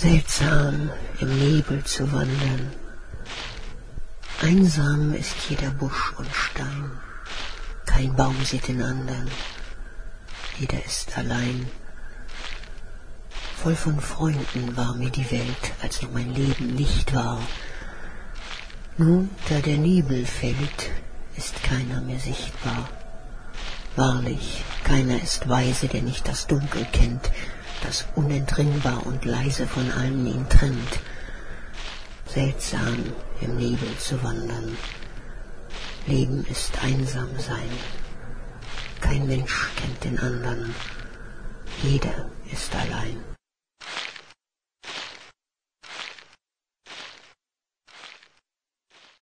Seltsam im Nebel zu wandern, einsam ist jeder Busch und Stein, kein Baum sieht den andern, jeder ist allein. Voll von Freunden war mir die Welt, als noch mein Leben Licht war. Nun, da der Nebel fällt, ist keiner mehr sichtbar. Wahrlich, keiner ist weise, der nicht das Dunkel kennt, das unentrinnbar und leise von allen ihn trennt. Seltsam im Nebel zu wandern, Leben ist einsam sein. Kein Mensch kennt den andern, jeder ist allein.